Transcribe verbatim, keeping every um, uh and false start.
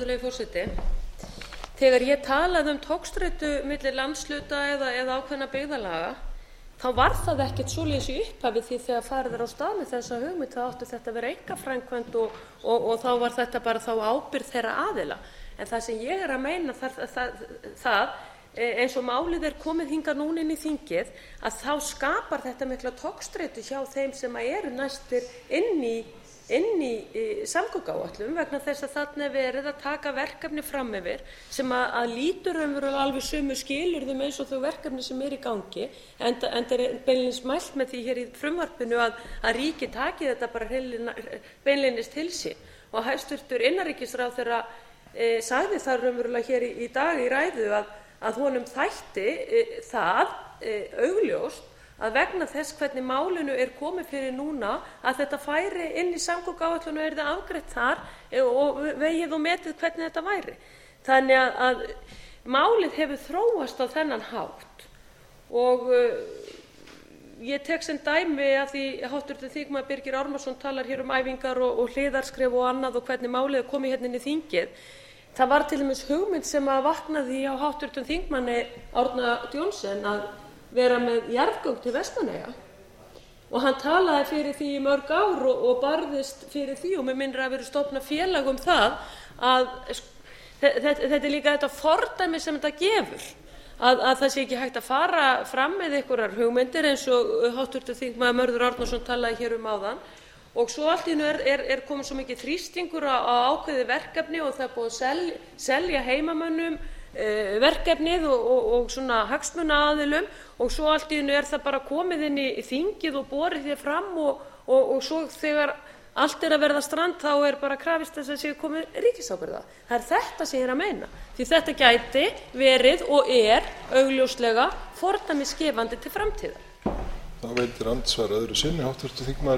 virðulegi forseti. Þegar ég talaði um togstreitu milli landshluta eða, eða ákveðna byggðarlaga, þá var það ekkert svoleiðis í upphafi, því þegar farið er á stað með þessa hugmynd þá átti þetta að vera einkaframkvæmd og, og, og þá var þetta bara þá ábyrgð þeirra aðila. En það sem ég er að meina það, það, það eins og málið er komið hingað núna inn í þingið, að þá skapar þetta mikla togstreitu hjá þeim sem eru næstir inn í inn í, í samgönguáætlun, vegna þess að þarna er verið að taka verkefni fram yfir sem að, að lítur raunverulega alveg sömu skilyrðum eins og þau verkefni sem er í gangi, enda, enda er beinlínis mælt með því hér í frumvarpinu að, að ríkið taki þetta bara beinlínis til sín. Og hæstvirtur innanríkisráðherra e, sagði það raunverulega hér í, í dag í ræðu að, að honum þætti e, það e, augljóst að vegna þess hvernig málinu er komið fyrir núna, að þetta færi inn í samgönguáætlun og yrði afgreitt þar og vegið og metið hvernig þetta væri. Þannig að, að málið hefur þróast á þennan hátt og uh, ég tek sem dæmi að því háttvirtur þingmaður Birgir Ármannsson talar hér um æfingar og, og hliðarskref og annað og hvernig málið er komið hérna inn í þingið. Það var til dæmis hugmynd sem að vaknaði hjá háttvirtum þingmanni Árna Johnsen að vera með jarðgöng til Vestmannaeyja og hann talaði fyrir því í mörg ár og, og barðist fyrir því og mig minnir að vera stofnað félag um það að þetta, þetta er líka þetta fordæmi sem þetta gefur að, að það sé ekki hægt að fara fram með einhverjar hugmyndir eins og háttvirtur þingmaður Mörður Árnason talaði hér um áðan og svo allt í einu er, er, er komið svo mikið þrýstingur á, á ákveðið verkefni og það er búið að selja, selja heimamönnum verkefnið og, og, og svona hagsmunaaðilum og svo allt í einu er það bara komið inn í þingið og borið því fram og, og, og svo þegar allt er að verða strand þá er bara krafist þess að séu komið ríkisábyrgða. Það er þetta sem ég er að meina. Því þetta gæti verið og er augljóslega fordæmisgefandi til framtíðar. Þá veitir andsvar öðru sinni háttvirtur þingmaður